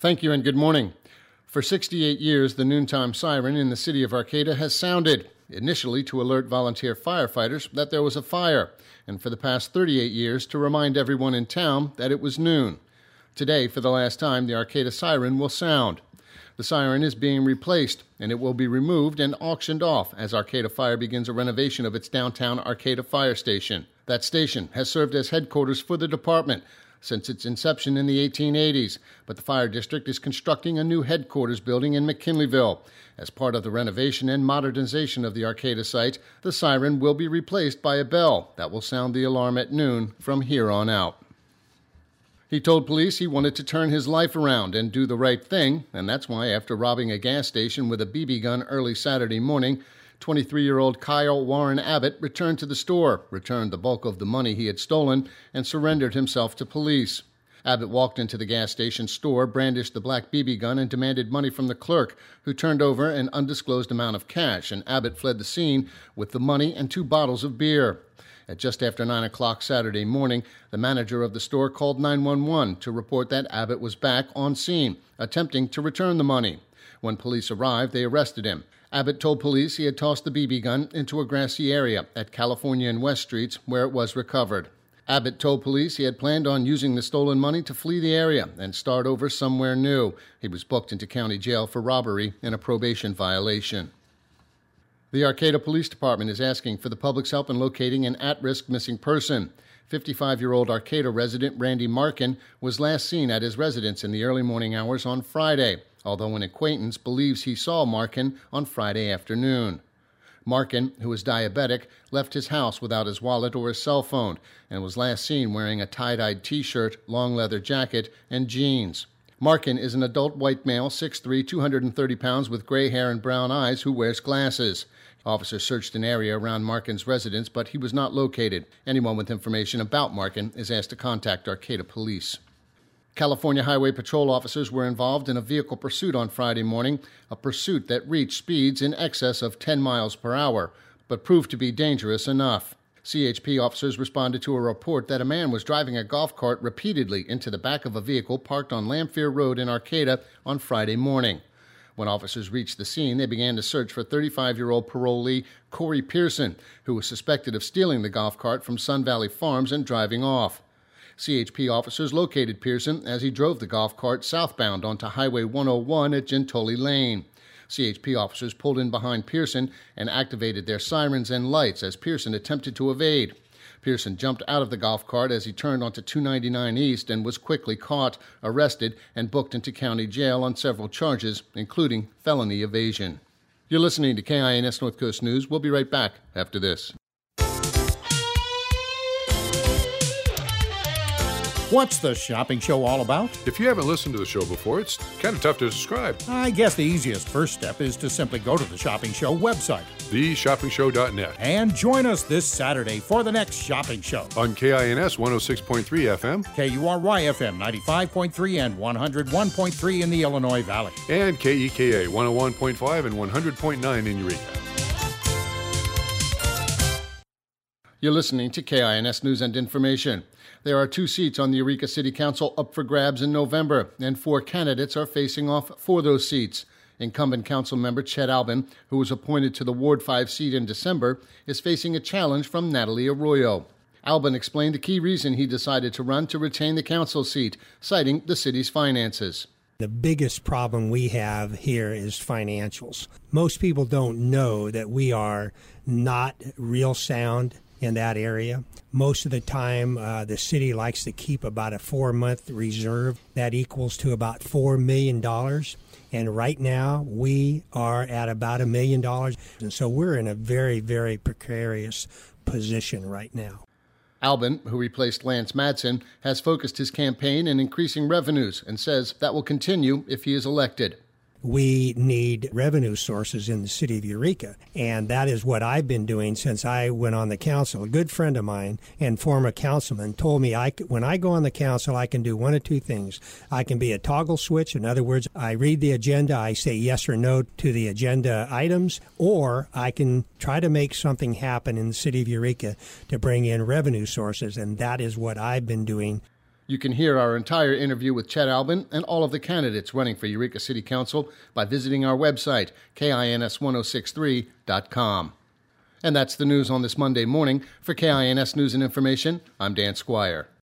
Thank you and good morning. For 68 years, the noontime siren in the city of Arcata has sounded, initially to alert volunteer firefighters that there was a fire, and for the past 38 years to remind everyone in town that it was noon. Today, for the last time, the Arcata siren will sound. The siren is being replaced, and it will be removed and auctioned off as Arcata Fire begins a renovation of its downtown Arcata Fire Station. That station has served as headquarters for the department since its inception in the 1880s, but the fire district is constructing a new headquarters building in McKinleyville. As part of the renovation and modernization of the Arcata site, the siren will be replaced by a bell that will sound the alarm at noon from here on out. He told police he wanted to turn his life around and do the right thing, and that's why after robbing a gas station with a BB gun early Saturday morning, 23-year-old Kyle Warren Abbott returned to the store, returned the bulk of the money he had stolen, and surrendered himself to police. Abbott walked into the gas station store, brandished the black BB gun, and demanded money from the clerk, who turned over an undisclosed amount of cash, and Abbott fled the scene with the money and 2 bottles of beer. At just after 9 o'clock Saturday morning, the manager of the store called 911 to report that Abbott was back on scene, attempting to return the money. When police arrived, they arrested him. Abbott told police he had tossed the BB gun into a grassy area at California and West Streets, where it was recovered. Abbott told police he had planned on using the stolen money to flee the area and start over somewhere new. He was booked into county jail for robbery and a probation violation. The Arcata Police Department is asking for the public's help in locating an at-risk missing person. 55-year-old Arcata resident Randy Markin was last seen at his residence in the early morning hours on Friday, although an acquaintance believes he saw Markin on Friday afternoon. Markin, who is diabetic, left his house without his wallet or his cell phone and was last seen wearing a tie-dyed T-shirt, long leather jacket, and jeans. Markin is an adult white male, 6'3", 230 pounds, with gray hair and brown eyes, who wears glasses. Officers searched an area around Markin's residence, but he was not located. Anyone with information about Markin is asked to contact Arcata Police. California Highway Patrol officers were involved in a vehicle pursuit on Friday morning, a pursuit that reached speeds in excess of 10 miles per hour, but proved to be dangerous enough. CHP officers responded to a report that a man was driving a golf cart repeatedly into the back of a vehicle parked on Lamphere Road in Arcata on Friday morning. When officers reached the scene, they began to search for 35-year-old parolee Corey Pearson, who was suspected of stealing the golf cart from Sun Valley Farms and driving off. CHP officers located Pearson as he drove the golf cart southbound onto Highway 101 at Gentoli Lane. CHP officers pulled in behind Pearson and activated their sirens and lights as Pearson attempted to evade. Pearson jumped out of the golf cart as he turned onto 299 East and was quickly caught, arrested, and booked into county jail on several charges, including felony evasion. You're listening to KINS North Coast News. We'll be right back after this. What's the shopping show all about? If you haven't listened to the show before, it's kind of tough to describe. I guess the easiest first step is to simply go to the Shopping Show website, theshoppingshow.net, and join us this Saturday for the next shopping show. On KINS 106.3 FM, KURY FM 95.3 and 101.3 in the Illinois Valley, and KEKA 101.5 and 100.9 in Eureka. You're listening to KINS News and Information. There are 2 seats on the Eureka City Council up for grabs in November, and 4 candidates are facing off for those seats. Incumbent council member Chet Albin, who was appointed to the Ward 5 seat in December, is facing a challenge from Natalie Arroyo. Albin explained the key reason he decided to run to retain the council seat, citing the city's finances. The biggest problem we have here is financials. Most people don't know that we are not real sound in that area. Most of the time, the city likes to keep about a 4-month reserve. That equals to about $4 million. And right now, we are at about $1 million. And so we're in a very, very precarious position right now. Albin, who replaced Lance Madsen, has focused his campaign in increasing revenues and says that will continue if he is elected. We need revenue sources in the city of Eureka, and that is what I've been doing since I went on the council. A good friend of mine and former councilman told me when I go on the council, I can do one of 2 things. I can be a toggle switch. In other words, I read the agenda, I say yes or no to the agenda items, or I can try to make something happen in the city of Eureka to bring in revenue sources, and that is what I've been doing. You can hear our entire interview with Chet Albin and all of the candidates running for Eureka City Council by visiting our website, KINS1063.com. And that's the news on this Monday morning. For KINS News and Information, I'm Dan Squire.